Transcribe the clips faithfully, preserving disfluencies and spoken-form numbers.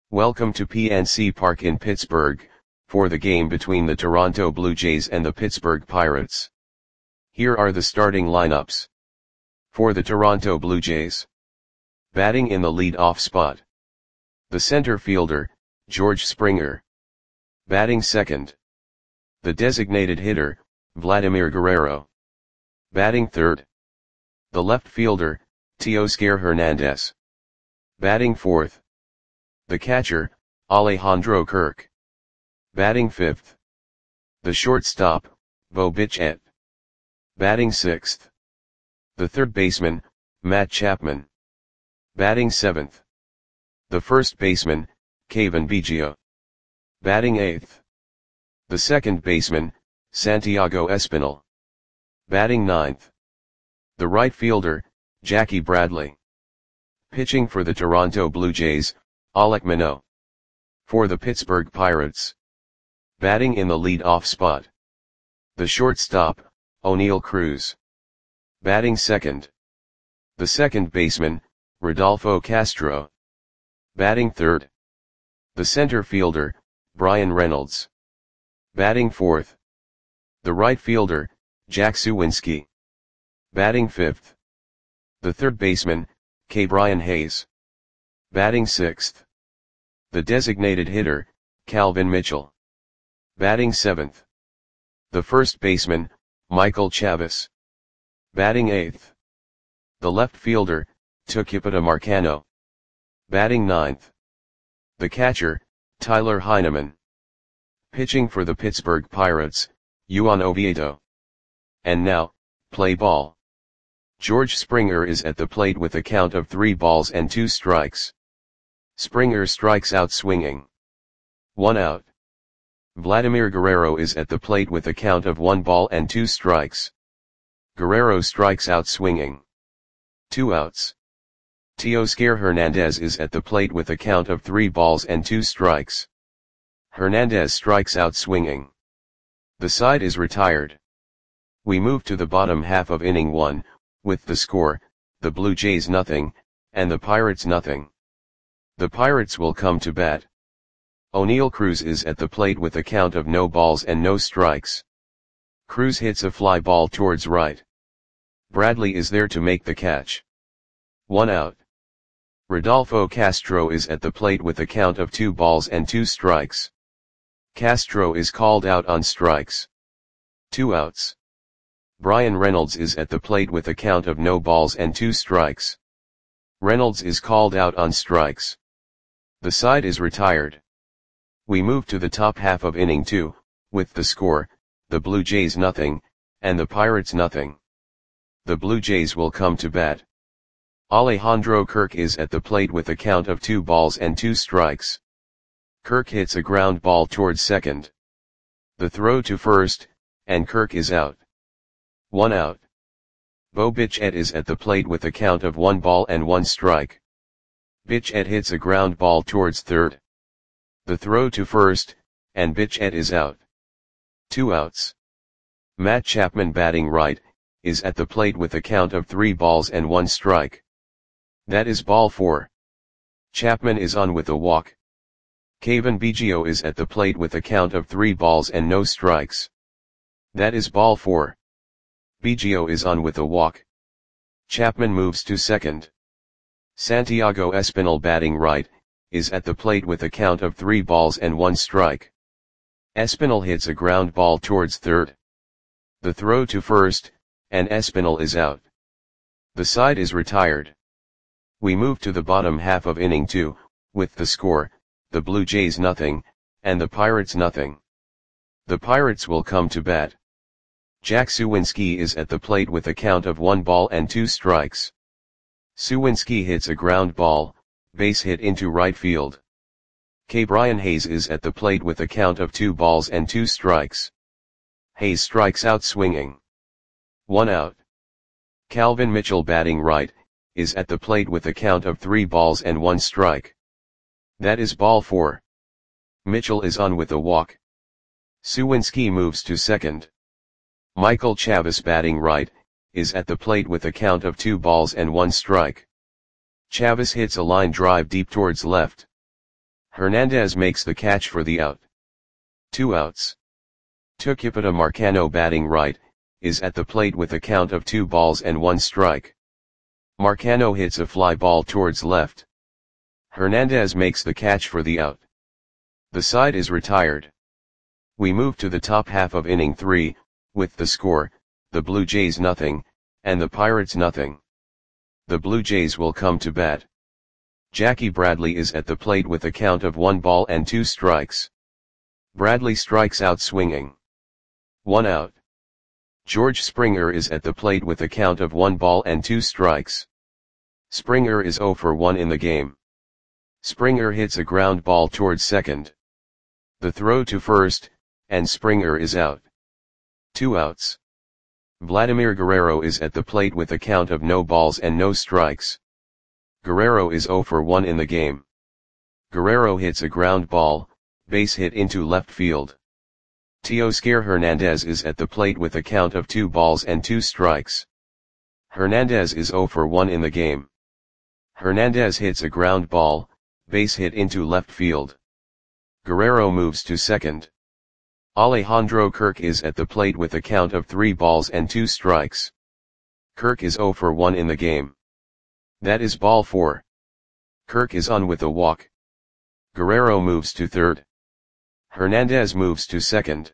Welcome to P N C Park in Pittsburgh, for the game between the Toronto Blue Jays and the Pittsburgh Pirates. Here are the starting lineups. For the Toronto Blue Jays. Batting in the lead-off spot. The center fielder, George Springer. Batting second. The designated hitter, Vladimir Guerrero. Batting third. The left fielder, Teoscar Hernandez. Batting fourth. The catcher, Alejandro Kirk. Batting fifth. The shortstop, Bo Bichette. Batting sixth. The third baseman, Matt Chapman. Batting seventh. The first baseman, Cavan Biggio. Batting eighth. The second baseman, Santiago Espinal. Batting ninth. The right fielder, Jackie Bradley. Pitching for the Toronto Blue Jays, Alek Manoah. For the Pittsburgh Pirates. Batting in the lead-off spot. The shortstop, Oneil Cruz. Batting second. The second baseman, Rodolfo Castro. Batting third. The center fielder, Bryan Reynolds. Batting fourth. The right fielder, Jack Suwinski. Batting fifth. The third baseman, Ke'Bryan Hayes. Batting sixth. The designated hitter, Calvin Mitchell. Batting seventh. The first baseman, Michael Chavis. Batting eighth. The left fielder, Tucupita Marcano. Batting ninth. The catcher, Tyler Heineman. Pitching for the Pittsburgh Pirates, Juan Oviedo. And now, play ball. George Springer is at the plate with a count of three balls and two strikes. Springer strikes out swinging. One out. Vladimir Guerrero is at the plate with a count of one ball and two strikes. Guerrero strikes out swinging. Two outs. Teoscar Hernandez is at the plate with a count of three balls and two strikes. Hernandez strikes out swinging. The side is retired. We move to the bottom half of inning one, with the score, the Blue Jays nothing, and the Pirates nothing. The Pirates will come to bat. Oneil Cruz is at the plate with a count of no balls and no strikes. Cruz hits a fly ball towards right. Bradley is there to make the catch. One out. Rodolfo Castro is at the plate with a count of two balls and two strikes. Castro is called out on strikes. Two outs. Bryan Reynolds is at the plate with a count of no balls and two strikes. Reynolds is called out on strikes. The side is retired. We move to the top half of inning two, with the score, the Blue Jays nothing, and the Pirates nothing. The Blue Jays will come to bat. Alejandro Kirk is at the plate with a count of two balls and two strikes. Kirk hits a ground ball towards second. The throw to first, and Kirk is out. One out. Bo Bichette is at the plate with a count of one ball and one strike. Bichette hits a ground ball towards third. The throw to first, and Bichette is out. Two outs. Matt Chapman batting right, is at the plate with a count of three balls and one strike. That is ball four. Chapman is on with a walk. Cavan Biggio is at the plate with a count of three balls and no strikes. That is ball four. Biggio is on with a walk. Chapman moves to second. Santiago Espinal batting right, is at the plate with a count of three balls and one strike. Espinal hits a ground ball towards third. The throw to first, and Espinal is out. The side is retired. We move to the bottom half of inning two, with the score, the Blue Jays nothing, and the Pirates nothing. The Pirates will come to bat. Jack Suwinski is at the plate with a count of one ball and two strikes. Suwinski hits a ground ball, base hit into right field. Ke'Bryan Hayes is at the plate with a count of two balls and two strikes. Hayes strikes out swinging. One out. Calvin Mitchell batting right, is at the plate with a count of three balls and one strike. That is ball four. Mitchell is on with a walk. Suwinski moves to second. Michael Chavis batting right, is at the plate with a count of two balls and one strike. Chavis hits a line drive deep towards left. Hernandez makes the catch for the out. Two outs. Tucupita Marcano batting right, is at the plate with a count of two balls and one strike. Marcano hits a fly ball towards left. Hernandez makes the catch for the out. The side is retired. We move to the top half of inning three, with the score, the Blue Jays nothing, and the Pirates nothing. The Blue Jays will come to bat. Jackie Bradley is at the plate with a count of one ball and two strikes. Bradley strikes out swinging. One out. George Springer is at the plate with a count of one ball and two strikes. Springer is oh for one in the game. Springer hits a ground ball towards second. The throw to first, and Springer is out. Two outs. Vladimir Guerrero is at the plate with a count of no balls and no strikes. Guerrero is oh for one in the game. Guerrero hits a ground ball, base hit into left field. Teoscar Hernandez is at the plate with a count of two balls and two strikes. Hernandez is oh for one in the game. Hernandez hits a ground ball, base hit into left field. Guerrero moves to second. Alejandro Kirk is at the plate with a count of three balls and two strikes. Kirk is oh for one in the game. That is ball four. Kirk is on with a walk. Guerrero moves to third. Hernandez moves to second.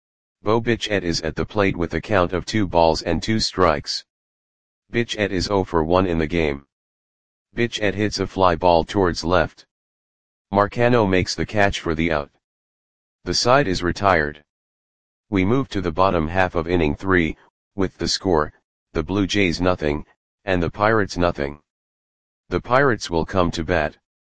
Bo Bichette is at the plate with a count of two balls and two strikes. Bichette is oh for one in the game. Bichette hits a fly ball towards left. Marcano makes the catch for the out. The side is retired. We move to the bottom half of inning three, with the score, the Blue Jays nothing, and the Pirates nothing. The Pirates will come to bat.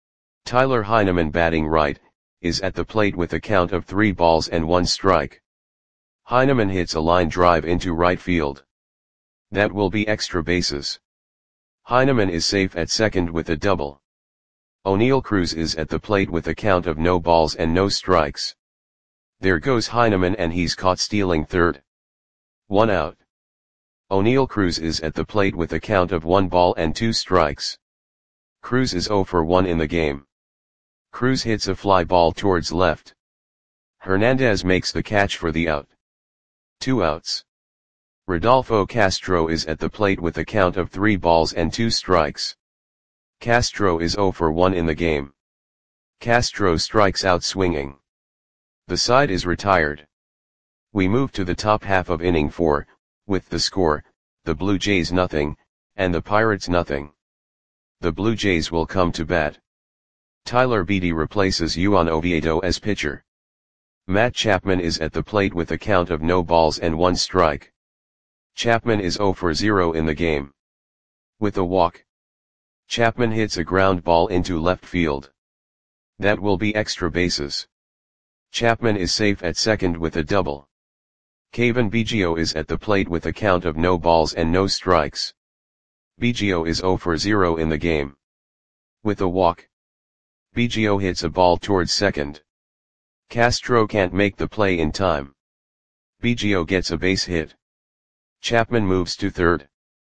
Tyler Heineman batting right, is at the plate with a count of three balls and one strike. Heineman hits a line drive into right field. That will be extra bases. Heineman is safe at second with a double. O'Neal Cruz is at the plate with a count of no balls and no strikes. There goes Heineman and he's caught stealing third. One out. O'Neal Cruz is at the plate with a count of one ball and two strikes. Cruz is oh for one in the game. Cruz hits a fly ball towards left. Hernandez makes the catch for the out. Two outs. Rodolfo Castro is at the plate with a count of three balls and two strikes. Castro is oh for one in the game. Castro strikes out swinging. The side is retired. We move to the top half of inning four, with the score, the Blue Jays nothing, and the Pirates nothing. The Blue Jays will come to bat. Tyler Beede replaces Juan Oviedo as pitcher. Matt Chapman is at the plate with a count of no balls and one strike. Chapman is oh for zero in the game. With a walk. Chapman hits a ground ball into left field. That will be extra bases. Chapman is safe at second with a double. Cavan Biggio is at the plate with a count of no balls and no strikes. Biggio is oh for zero in the game. With a walk. Biggio hits a ball towards second. Castro can't make the play in time. Biggio gets a base hit. Chapman moves to third.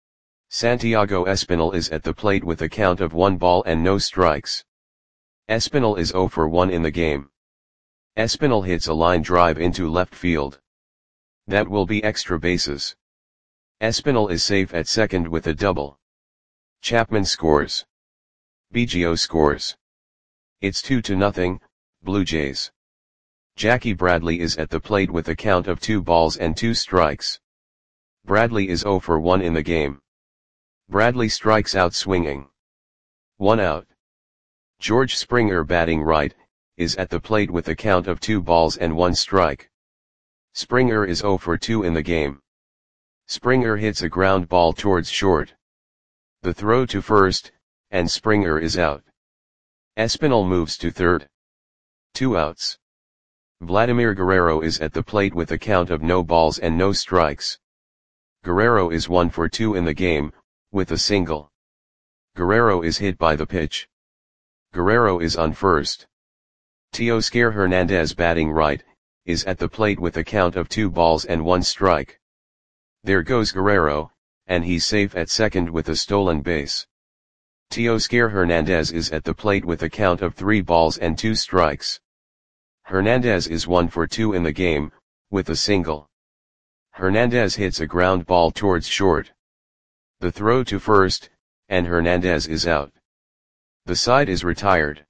Santiago Espinal is at the plate with a count of one ball and no strikes. Espinal is oh for one in the game. Espinal hits a line drive into left field. That will be extra bases. Espinal is safe at second with a double. Chapman scores. Biggio scores. It's two to nothing, Blue Jays. Jackie Bradley is at the plate with a count of two balls and two strikes. Bradley is oh for one in the game. Bradley strikes out swinging. One out. George Springer batting right, is at the plate with a count of two balls and one strike. Springer is oh for two in the game. Springer hits a ground ball towards short. The throw to first, and Springer is out. Espinal moves to third. Two outs. Vladimir Guerrero is at the plate with a count of no balls and no strikes. Guerrero is one for two in the game, with a single. Guerrero is hit by the pitch. Guerrero is on first. Teoscar Hernandez batting right, is at the plate with a count of two balls and one strike. There goes Guerrero, and he's safe at second with a stolen base. Teoscar Hernandez is at the plate with a count of three balls and two strikes. Hernandez is one for two in the game, with a single. Hernandez hits a ground ball towards short. The throw to first, and Hernandez is out. The side is retired.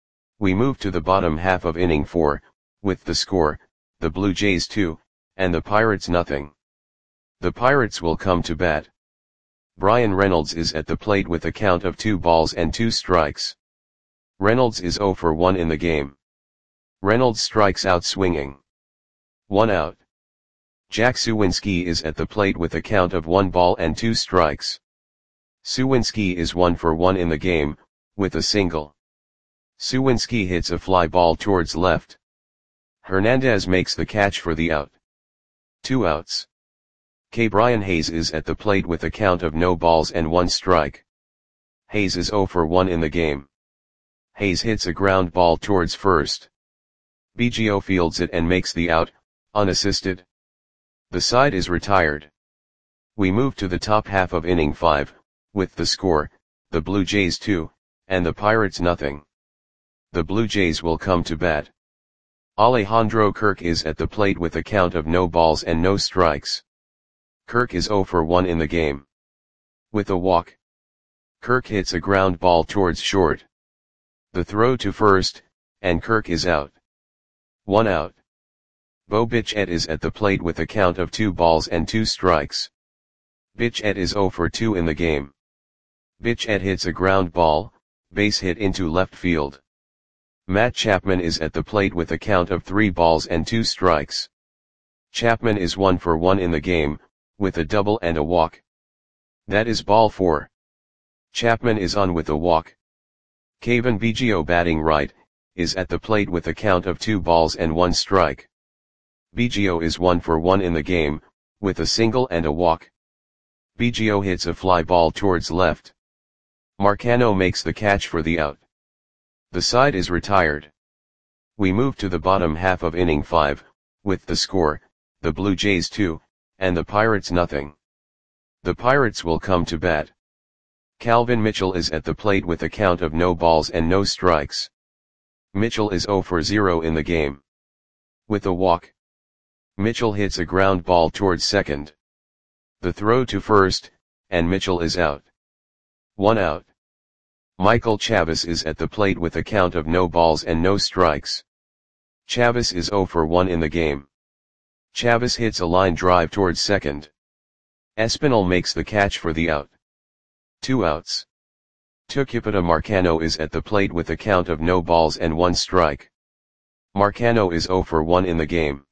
We move to the bottom half of inning four, with the score, the Blue Jays two, and the Pirates nothing. The Pirates will come to bat. Bryan Reynolds is at the plate with a count of two balls and two strikes. Reynolds is zero for one in the game. Reynolds strikes out swinging. One out. Jack Suwinski is at the plate with a count of one ball and two strikes. Suwinski is one for one in the game, with a single. Suwinski hits a fly ball towards left. Hernandez makes the catch for the out. Two outs. Ke'Bryan Hayes is at the plate with a count of no balls and one strike. Hayes is zero for one in the game. Hayes hits a ground ball towards first. Biggio fields it and makes the out, unassisted. The side is retired. We move to the top half of inning five, with the score, the Blue Jays two, and the Pirates nothing. The Blue Jays will come to bat. Alejandro Kirk is at the plate with a count of no balls and no strikes. Kirk is zero for one in the game. With a walk. Kirk hits a ground ball towards short. The throw to first, and Kirk is out. One out. Bo Bichette is at the plate with a count of two balls and two strikes. Bichette is zero for two in the game. Bichette hits a ground ball, base hit into left field. Matt Chapman is at the plate with a count of three balls and two strikes. Chapman is one for one in the game, with a double and a walk. That is ball four. Chapman is on with a walk. Cavan Biggio, batting right, is at the plate with a count of two balls and one strike. Biggio is one for one in the game, with a single and a walk. Biggio hits a fly ball towards left. Marcano makes the catch for the out. The side is retired. We move to the bottom half of inning five, with the score, the Blue Jays two, and the Pirates nothing. The Pirates will come to bat. Calvin Mitchell is at the plate with a count of no balls and no strikes. Mitchell is zero for zero in the game. With a walk. Mitchell hits a ground ball towards second. The throw to first, and Mitchell is out. One out. Michael Chavis is at the plate with a count of no balls and no strikes. Chavis is zero for one in the game. Chavis hits a line drive towards second. Espinal makes the catch for the out. Two outs. Tucupita Marcano is at the plate with a count of no balls and one strike. Marcano is zero for one in the game.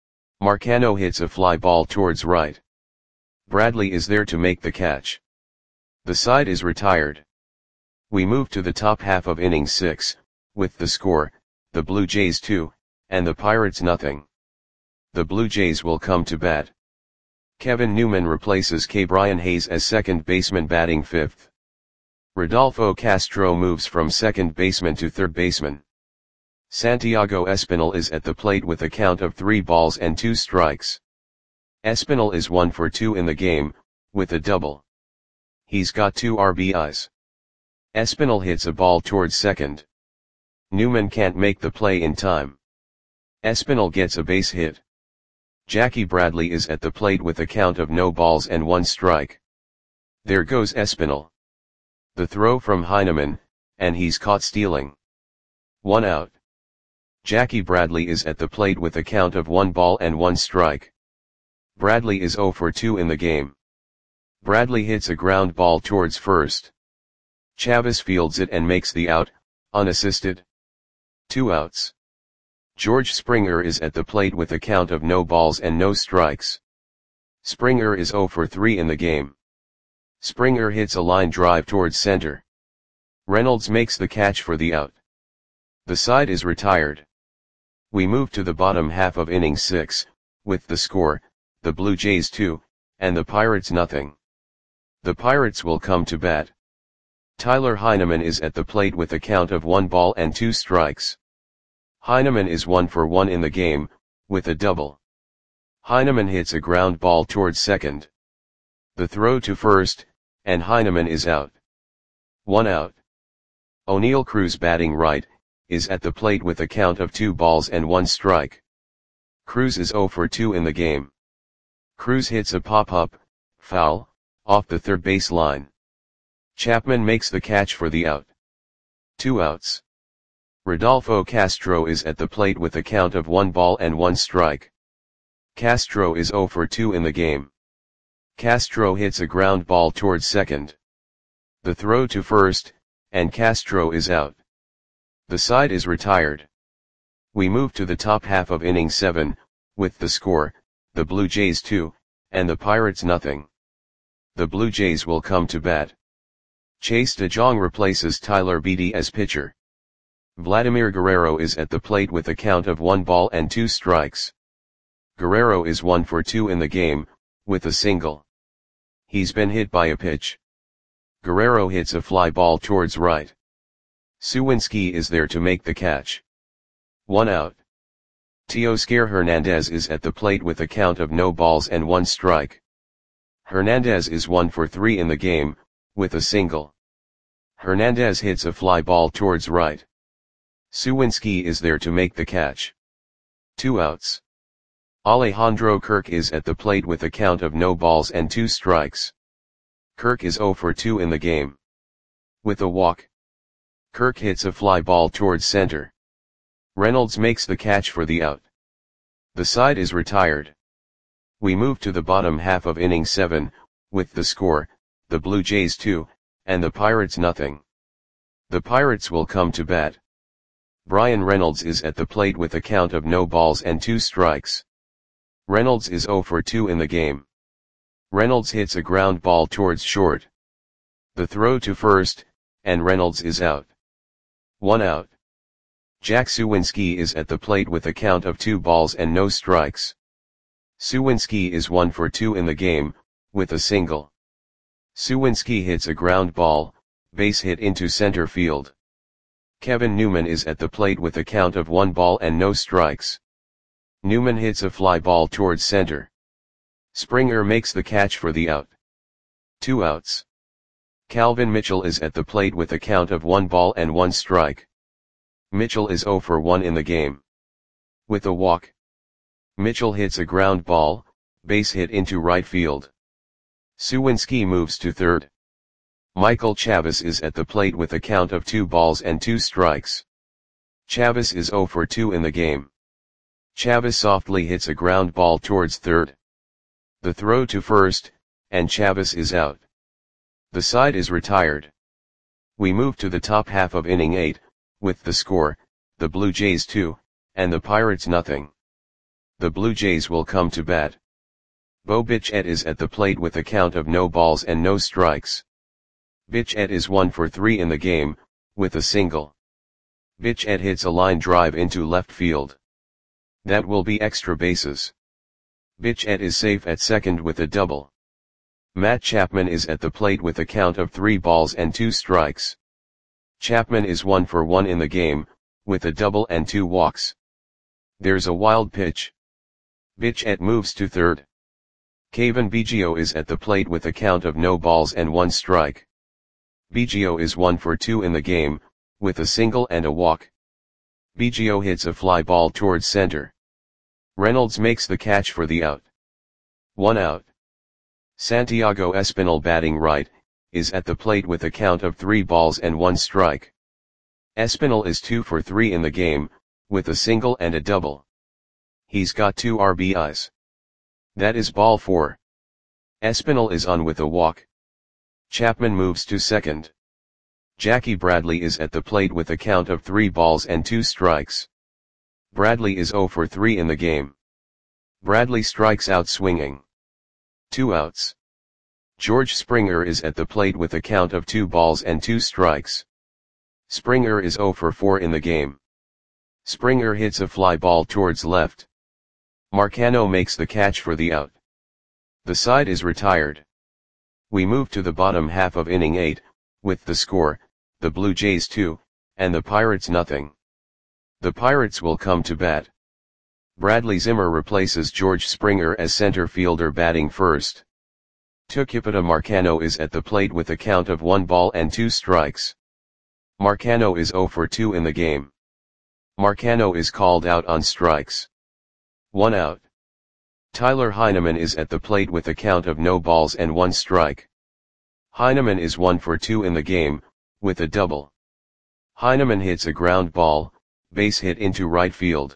Marcano hits a fly ball towards right. Bradley is there to make the catch. The side is retired. We move to the top half of inning six, with the score, the Blue Jays two, and the Pirates nothing. The Blue Jays will come to bat. Kevin Newman replaces Ke'Bryan Hayes as second baseman, batting fifth. Rodolfo Castro moves from second baseman to third baseman. Santiago Espinal is at the plate with a count of three balls and two strikes. Espinal is one for two in the game, with a double. He's got two R B Is. Espinal hits a ball towards second. Newman can't make the play in time. Espinal gets a base hit. Jackie Bradley is at the plate with a count of no balls and one strike. There goes Espinal. The throw from Heineman, and he's caught stealing. One out. Jackie Bradley is at the plate with a count of one ball and one strike. Bradley is zero for two in the game. Bradley hits a ground ball towards first. Chavis fields it and makes the out, unassisted. Two outs. George Springer is at the plate with a count of no balls and no strikes. Springer is zero for three in the game. Springer hits a line drive towards center. Reynolds makes the catch for the out. The side is retired. We move to the bottom half of inning six, with the score, the Blue Jays two, and the Pirates nothing. The Pirates will come to bat. Tyler Heineman is at the plate with a count of one ball and two strikes. Heineman is one for one in the game, with a double. Heineman hits a ground ball towards second. The throw to first, and Heineman is out. One out. O'Neal Cruz batting right, is at the plate with a count of two balls and one strike. Cruz is oh for two in the game. Cruz hits a pop-up, foul, off the third base line. Chapman makes the catch for the out. Two outs. Rodolfo Castro is at the plate with a count of one ball and one strike. Castro is oh for two in the game. Castro hits a ground ball towards second. The throw to first, and Castro is out. The side is retired. We move to the top half of inning seven, with the score, the Blue Jays two, and the Pirates nothing. The Blue Jays will come to bat. Chase De Jong replaces Tyler Beede as pitcher. Vladimir Guerrero is at the plate with a count of one ball and two strikes. Guerrero is one for two in the game, with a single. He's been hit by a pitch. Guerrero hits a fly ball towards right. Suwinski is there to make the catch. One out. Teoscar Hernandez is at the plate with a count of no balls and one strike. Hernandez is one for three in the game, with a single. Hernandez hits a fly ball towards right. Suwinski is there to make the catch. Two outs. Alejandro Kirk is at the plate with a count of no balls and two strikes. Kirk is oh for two in the game. With a walk. Kirk hits a fly ball towards center. Reynolds makes the catch for the out. The side is retired. We move to the bottom half of inning seven, with the score, the Blue Jays two, and the Pirates nothing. The Pirates will come to bat. Bryan Reynolds is at the plate with a count of no balls and two strikes. Reynolds is oh for two in the game. Reynolds hits a ground ball towards short. The throw to first, and Reynolds is out. One out. Jack Suwinski is at the plate with a count of two balls and no strikes. Suwinski is one for two in the game, with a single. Suwinski hits a ground ball, base hit into center field. Kevin Newman is at the plate with a count of one ball and no strikes. Newman hits a fly ball towards center. Springer makes the catch for the out. Two outs. Calvin Mitchell is at the plate with a count of one ball and one strike. Mitchell is oh for one in the game. With a walk. Mitchell hits a ground ball, base hit into right field. Suwinski moves to third. Michael Chavis is at the plate with a count of two balls and two strikes. Chavis is oh for two in the game. Chavis softly hits a ground ball towards third. The throw to first, and Chavis is out. The side is retired. We move to the top half of inning eight, with the score, the Blue Jays two, and the Pirates nothing. The Blue Jays will come to bat. Bo Bichette is at the plate with a count of no balls and no strikes. Bichette is one for three in the game, with a single. Bichette hits a line drive into left field. That will be extra bases. Bichette is safe at second with a double. Matt Chapman is at the plate with a count of three balls and two strikes. Chapman is one for one in the game, with a double and two walks. There's a wild pitch. Bichette moves to third. Cavan Biggio is at the plate with a count of no balls and one strike. Biggio is one for two in the game, with a single and a walk. Biggio hits a fly ball towards center. Reynolds makes the catch for the out. One out. Santiago Espinal batting right, is at the plate with a count of three balls and one strike. Espinal is two for three in the game, with a single and a double. He's got two R B Is. That is ball four. Espinal is on with a walk. Chapman moves to second. Jackie Bradley is at the plate with a count of three balls and two strikes. Bradley is oh for three in the game. Bradley strikes out swinging. Two outs. George Springer is at the plate with a count of two balls and two strikes. Springer is oh for four in the game. Springer hits a fly ball towards left. Marcano makes the catch for the out. The side is retired. We move to the bottom half of inning eight, with the score, the Blue Jays two, and the Pirates nothing. The Pirates will come to bat. Bradley Zimmer replaces George Springer as center fielder batting first. Tucupita Marcano is at the plate with a count of one ball and two strikes. Marcano is zero for two in the game. Marcano is called out on strikes. One out. Tyler Heineman is at the plate with a count of no balls and one strike. Heineman is one for two in the game, with a double. Heineman hits a ground ball, base hit into right field.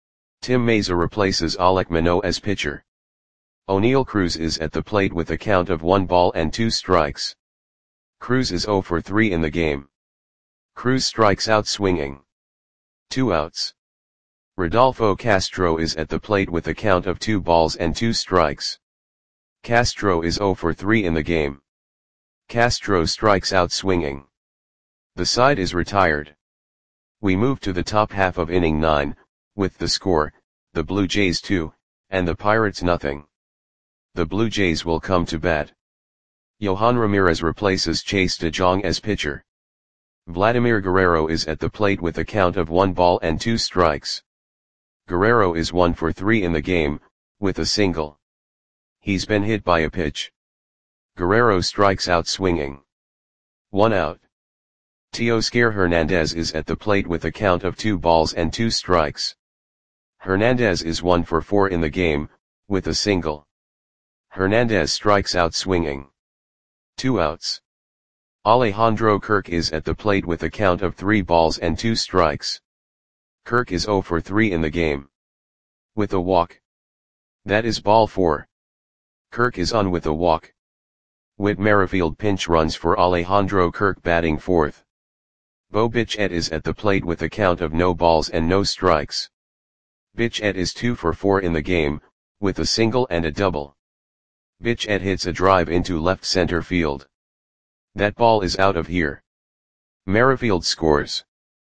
Tim Mayza replaces Alek Manoah as pitcher. O'Neill Cruz is at the plate with a count of one ball and two strikes. Cruz is zero for three in the game. Cruz strikes out swinging. Two outs. Rodolfo Castro is at the plate with a count of two balls and two strikes. Castro is zero for three in the game. Castro strikes out swinging. The side is retired. We move to the top half of inning nine, with the score, the Blue Jays two, and the Pirates nothing. The Blue Jays will come to bat. Yohan Ramirez replaces Chase De Jong as pitcher. Vladimir Guerrero is at the plate with a count of one ball and two strikes. Guerrero is one for three in the game, with a single. He's been hit by a pitch. Guerrero strikes out swinging. One out. Teoscar Hernandez is at the plate with a count of two balls and two strikes. Hernandez is one for four in the game, with a single. Hernandez strikes out swinging. Two outs. Alejandro Kirk is at the plate with a count of three balls and two strikes. Kirk is zero for three in the game. With a walk. That is ball four. Kirk is on with a walk. Whit Merrifield pinch runs for Alejandro Kirk batting fourth. Bo Bichette is at the plate with a count of no balls and no strikes. Bichette is two for four in the game, with a single and a double. Bichette hits a drive into left center field. That ball is out of here. Merrifield scores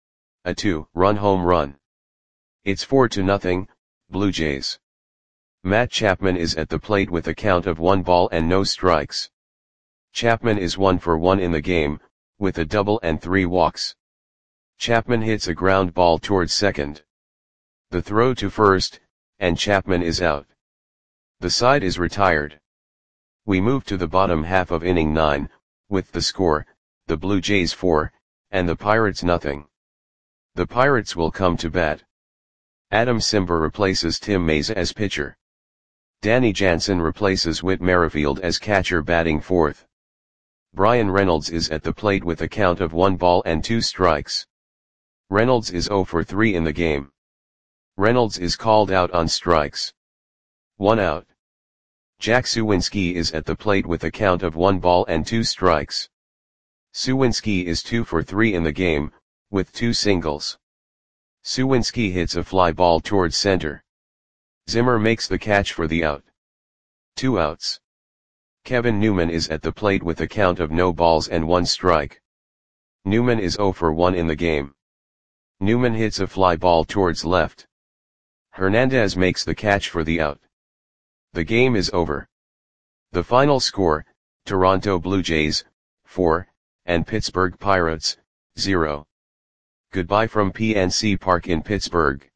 a two-run home run. It's four to nothing, Blue Jays. Matt Chapman is at the plate with a count of one ball and no strikes. Chapman is one for one in the game, with a double and three walks. Chapman hits a ground ball towards second. The throw to first, and Chapman is out. The side is retired. We move to the bottom half of inning nine, with the score, the Blue Jays four, and the Pirates nothing. The Pirates will come to bat. Adam Simber replaces Tim Mayza as pitcher. Danny Jansen replaces Whit Merrifield as catcher batting fourth. Bryan Reynolds is at the plate with a count of one ball and two strikes. Reynolds is zero for three in the game. Reynolds is called out on strikes. One out. Jack Suwinski is at the plate with a count of one ball and two strikes. Suwinski is two for three in the game, with two singles. Suwinski hits a fly ball towards center. Zimmer makes the catch for the out. Two outs. Kevin Newman is at the plate with a count of no balls and one strike. Newman is zero for one in the game. Newman hits a fly ball towards left. Hernandez makes the catch for the out. The game is over. The final score, Toronto Blue Jays, four, and Pittsburgh Pirates, zero. Goodbye from P N C Park in Pittsburgh.